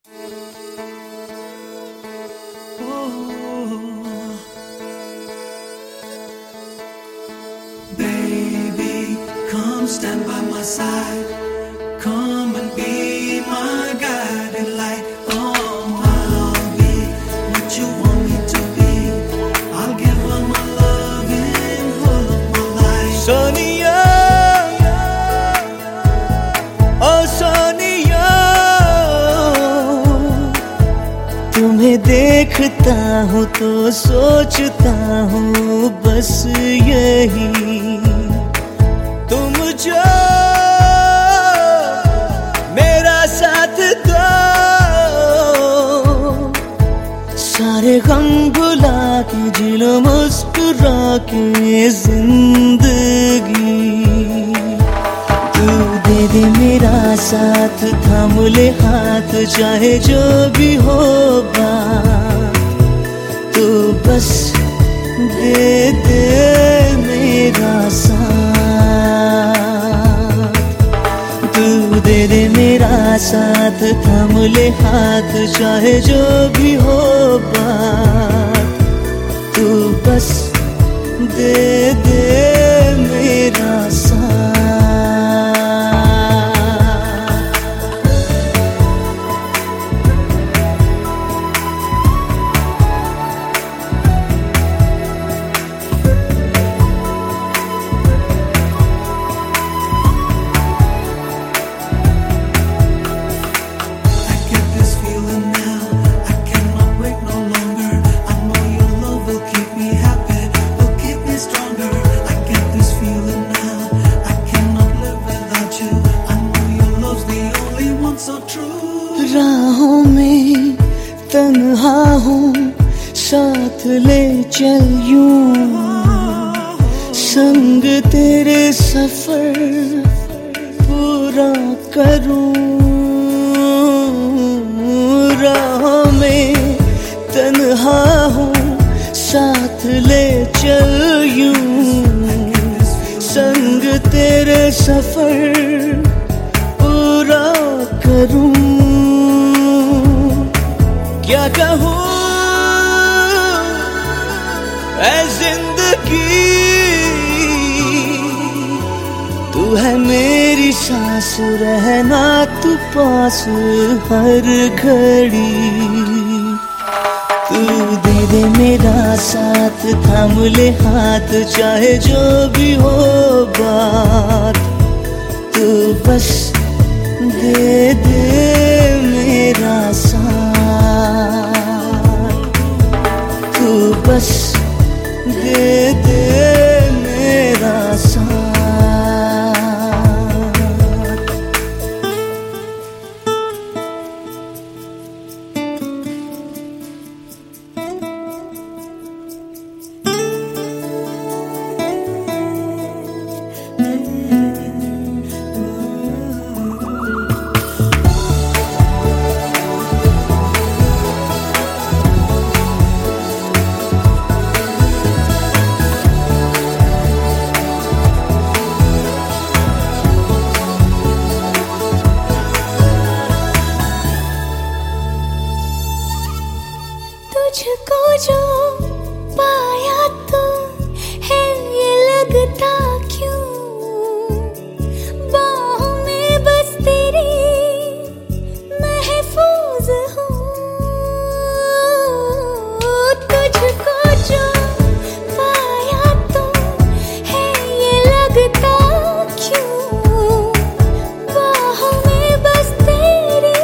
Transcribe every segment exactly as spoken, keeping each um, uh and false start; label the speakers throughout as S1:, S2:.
S1: Baby, come stand by my side. Come and be my guiding light. Oh, I'll be what you want me to be. I'll give all my love in all of my life.
S2: Sonia, oh Sonia, तुम्हें देखता हूँ तो सोचता हूँ बस यही, तुम जो मेरा साथ दो, सारे गम भुला के जी लो मुस्कुरा के जिंदगी। तू दे दे मेरा साथ, थाम ले हाथ, चाहे जो भी होगा तू बस दे दे मेरा साथ। तू दे दे मेरा साथ, थाम ले हाथ, चाहे जो भी होगा तू बस दे दे मेरा साथ। राहों में तन्हा हूँ, साथ ले चल यूं, संग तेरे सफर पूरा करूं। राहों में तन्हा हूँ, साथ ले चल यूं, संग तेरे सफर पूरा करूं। क्या कहूँ ऐ जिंदगी, तू है मेरी सांस, रहना तू पास हर घड़ी। तू दे दे मेरा साथ, थाम ले हाथ, चाहे जो भी हो बात तू बस दे दे मेरा साथ। तू बस दे दे मेरा साथ।
S3: तुझको जो पाया तो है ये लगता क्यों, बाहों में बस तेरी महफूज हूँ। तुझको जो पाया तो है ये लगता क्यों, बाहों में बस तेरी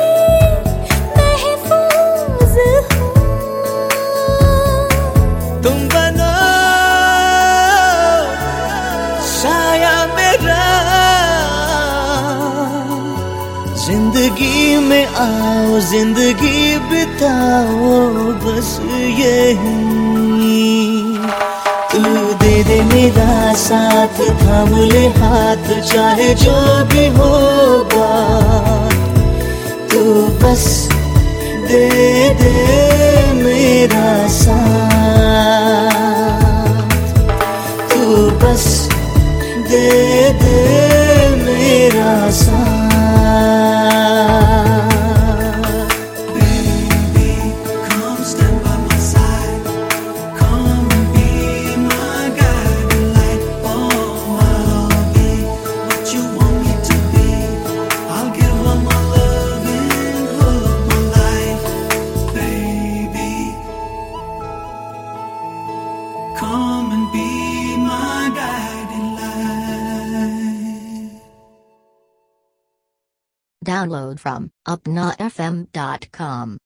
S3: महफूज हूँ।
S2: तुम बनो साया मेरा, जिंदगी में आओ, जिंदगी बिताओ बस यही। तू दे दे मेरा साथ, थाम ले हाथ, चाहे जो भी होगा तू बस दे दे मेरा साथ। तू बस दे दे मेरा साथ।
S4: Download from upna f m dot com.